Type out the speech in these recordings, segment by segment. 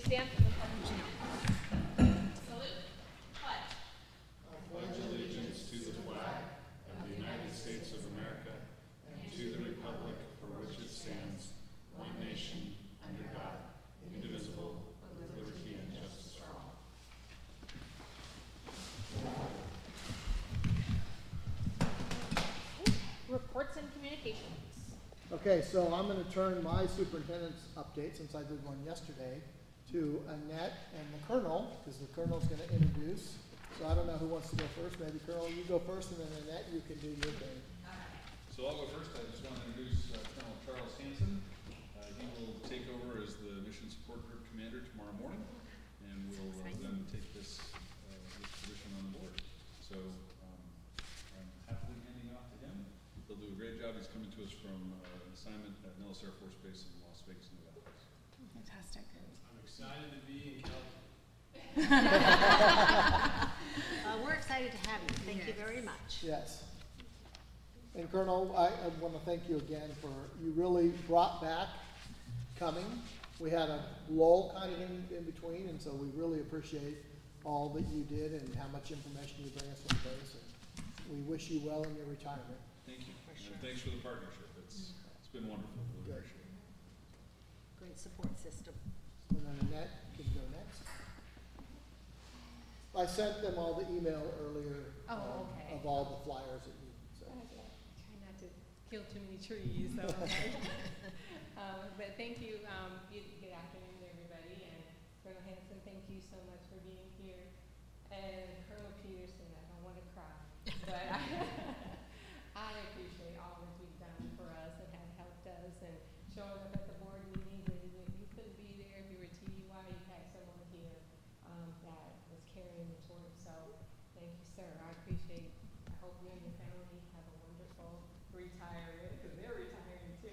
stand for the pledge. Salute. Pledge. I pledge allegiance to the flag of the United States of America and to the republic for which it stands, one nation, under God, indivisible, with liberty and justice for all. Reports and communications. Okay, so I'm going to turn my superintendent's update, since I did one yesterday, to Annette and the Colonel, because the Colonel's going to introduce. So I don't know who wants to go first. Maybe Colonel, you go first, and then Annette, you can do your thing. So I'll go first. I just want to introduce Colonel Charles Hanson. He will take over as the Mission Support Group Commander tomorrow morning, and will then take this position on the board. So I'm happily handing off to him. He'll do a great job. He's coming to us from an assignment at Nellis Air Force Base in Las Vegas, Nevada. Fantastic. I'm excited to be in California. We're excited to have you. Thank you very much. Yes. And Colonel, I want to thank you again for, you really brought back coming. We had a lull kind of in between, and so we really appreciate all that you did and how much information you bring us on the base. And we wish you well in your retirement. Thank you. And thanks for the partnership. It's been wonderful. Really Good. appreciate it. Great support system. And then Annette can go next. I sent them all the email earlier Okay. of all the flyers that you sent. Try not to kill too many trees, so. But thank you. Good afternoon, everybody. And Colonel Hanson, thank you so much for being here. And Colonel Peterson, I don't want to cry, but I appreciate all that you've done for us and have helped us and showing up at the board meetings. And if you couldn't be there, if you were TUI, you had someone here that was carrying the torch. So thank you, sir. I appreciate. I hope you and your family have a wonderful retirement, because they're retiring too.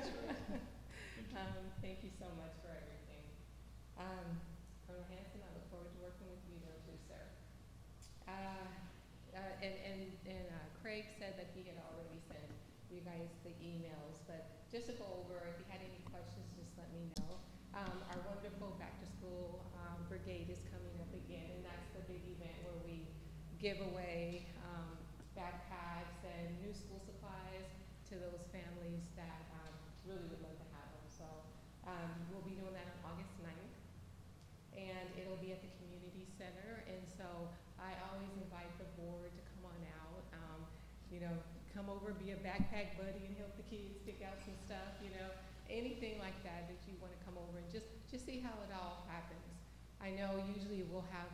Thank you so much for everything. Colonel Hanson, I look forward to working with you though too, sir. Craig said that he had already sent you guys the emails, but just to go over, if you had any questions, just let me know. Our wonderful back to school brigade is coming up again, and that's the big event where we give away backpacks and new school supplies to those families that really would love to have them. So we'll be doing that on August 9th, and it'll be at the community center. And so I always invite the board to come on out, come over, be a backpack buddy and help the kids pick out some stuff, anything like that you want to come over and just see how it all happens. I know usually we'll have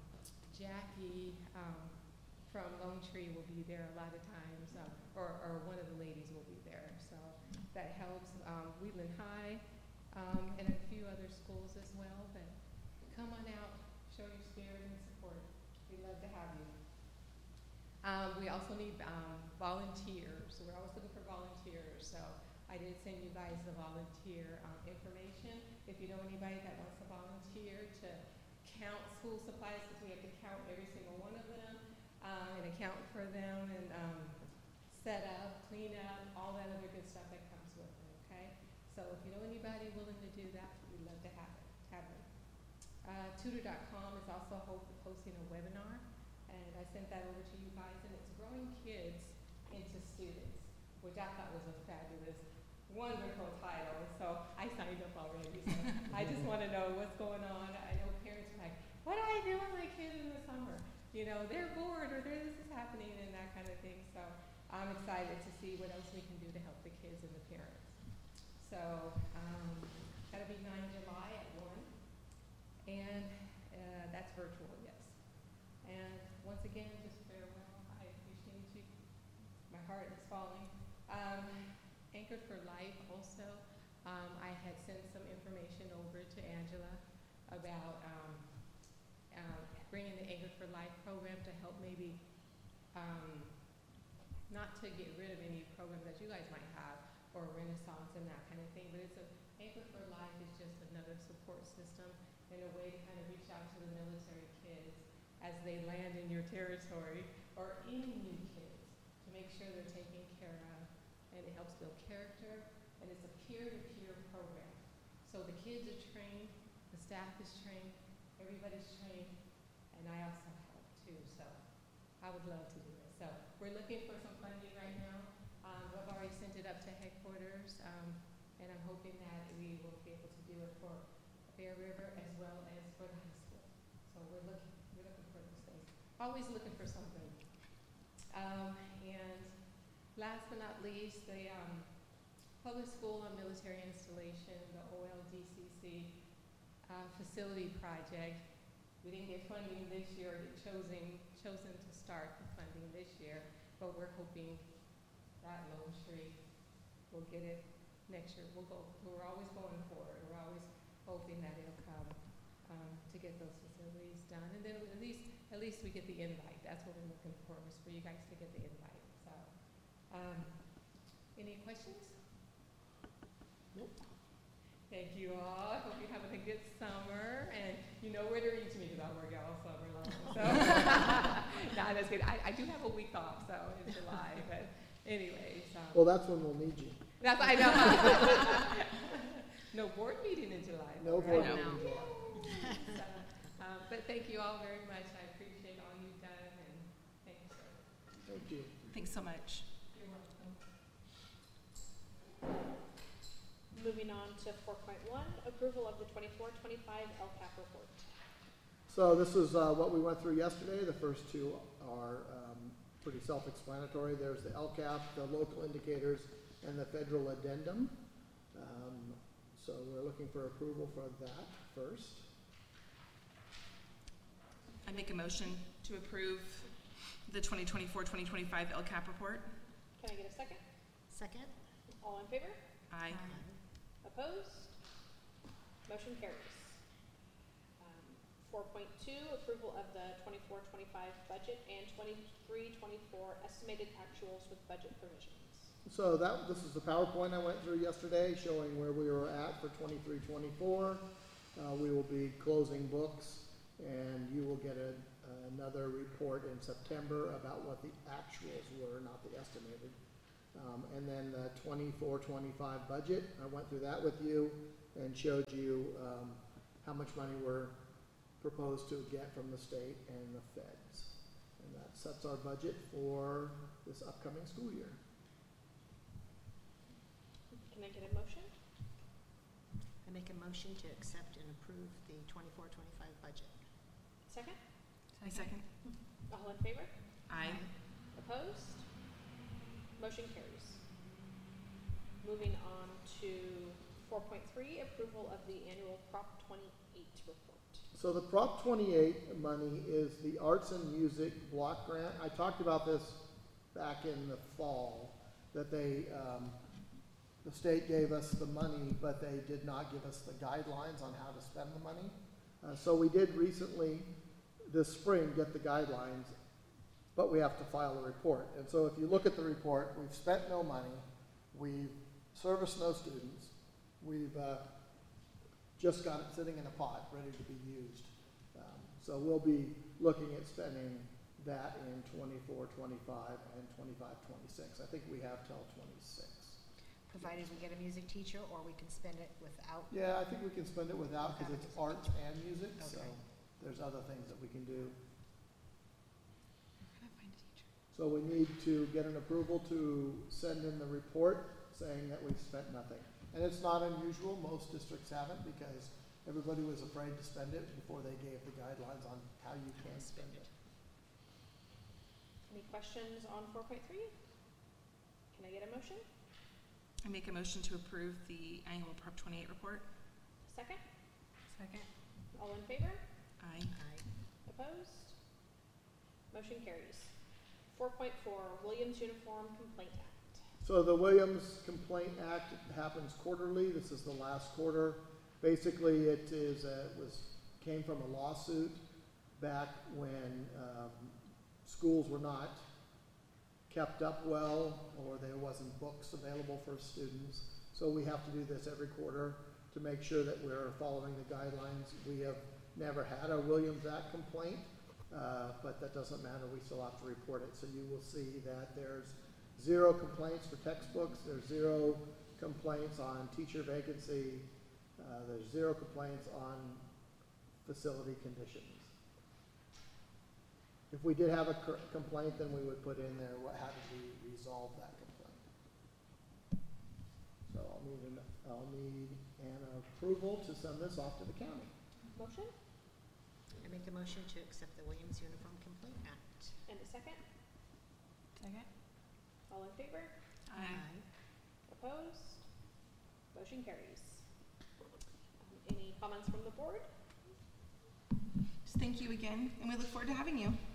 Jackie from Lone Tree will be there a lot of times, or one of the ladies will be there. So that helps. Wheatland High and a few other schools as well. But come on out, show your spirit and support. We'd love to have you. We also need volunteers. We're always looking for volunteers. So I did send you guys the volunteer information. If you know anybody that wants to volunteer to count school supplies, because we have to count every single one of them and account for them and set up, clean up, all that other good stuff that comes with it, okay? So if you know anybody willing to do that, we'd love to have them. Tutor.com is also hosting a webinar, and I sent that over to you guys, and it's growing kids into students, which I thought was a fabulous, wonderful title. So I signed up already. So I just want to know what's going on. I know parents are like, what do I do with my kids in the summer? They're bored, or this is happening, and that kind of thing. So I'm excited to see what else we can do to help the kids and the parents. So that'll be 9 July at 1, and that's virtual, yes. And once again, just farewell. I appreciate you. My heart is falling. Anchored for Life also, I had sent some information over to Angela about bringing the Anchored for Life program to help maybe not to get rid of any programs that you guys might have, or Renaissance and that kind of thing, but Anchored for Life is just another support system and a way to kind of reach out to the military kids as they land in your territory, or any new kids, to make sure they're taken care of. And it helps build character, and it's a peer-to-peer program. So the kids are trained, The staff is trained, everybody's trained, and I also help too, so I would love to do it. So we're looking for some funding right now. I've already sent it up to headquarters, and I'm hoping that we will be able to do it for Bear River as well as for the high school. So we're looking for those things. Always looking for something. And last but not least, the Public School and Military Installation, the OLDCC facility project. We didn't get funding this year, or chosen to start the funding this year, but we're hoping that Lone Tree will get it next year. We're always going forward. We're always hoping that it'll come to get those facilities done, and then at least we get the invite. That's what we're looking for, is for you guys to get the invite. So, any questions? Nope. Thank you all. I hope you're having a good summer, and you know where to reach me because I work out all summer long. So, no, that's good. I do have a week off, so in July, but anyways. Well, that's when we'll need you. That's I know. No board meeting in July. No though, board right? meeting in July. So, but thank you all very much. I appreciate all you've done, and thank you, sir. Thank you. Thanks so much. You're welcome. Moving on to 4.1, approval of the 24-25 LCAP report. So this is what we went through yesterday. The first two are pretty self-explanatory. There's the LCAP, the local indicators, and the federal addendum. So we're looking for approval for that first. I make a motion to approve the 2024-2025 LCAP report. Can I get a second? Second? All in favor? Aye. Opposed? Motion carries. 4.2, approval of the 24-25 budget and 23-24 estimated actuals with budget provisions. So this is the PowerPoint I went through yesterday showing where we were at for 23-24. We will be closing books, and you will get another report in September about what the actuals were, not the estimated. And then the 24-25 budget, I went through that with you and showed you how much money we're proposed to get from the state and the feds. And that sets our budget for this upcoming school year. Can I get a motion? I make a motion to accept and approve the 24-25 budget. Second? I second. All in favor? Aye. Opposed? Motion carries. Moving on to 4.3, approval of the annual Prop 28 report. So the Prop 28 money is the Arts and Music Block Grant. I talked about this back in the fall, that the state gave us the money, but they did not give us the guidelines on how to spend the money. So we did recently, this spring, get the guidelines, but we have to file a report. And so if you look at the report, we've spent no money, we've serviced no students, we've just got it sitting in a pot, ready to be used. So we'll be looking at spending that in 24-25 and 25-26. I think we have till 26. Provided we get a music teacher, or we can spend it without. Yeah, I think we can spend it without, because it's art and music, so Okay. there's other things that we can do. Where can I find a teacher? So we need to get an approval to send in the report saying that we've spent nothing. And it's not unusual, most districts haven't, because everybody was afraid to spend it before they gave the guidelines on how you can spend it. Any questions on 4.3? Can I get a motion? I make a motion to approve the annual Prop 28 report. Second? Second? All in favor? Aye. Aye. Opposed? Motion carries. 4.4, Williams Uniform Complaint Act. So the Williams Complaint Act happens quarterly. This is the last quarter. Basically, it is came from a lawsuit back when schools were not kept up well, or there wasn't books available for students. So we have to do this every quarter to make sure that we're following the guidelines. We have never had a Williams Act complaint, but that doesn't matter. We still have to report it. So you will see that there's 0 complaints for textbooks. There's 0 complaints on teacher vacancy. There's 0 complaints on facility conditions. If we did have a complaint, then we would put in there, how did we resolve that complaint? So I'll need an approval to send this off to the county. Motion I make a motion to accept the Williams Uniform Complaint Act. and a second. Second. All in favor? Aye. Opposed? Motion carries. Any comments from the board? Just thank you again, and we look forward to having you.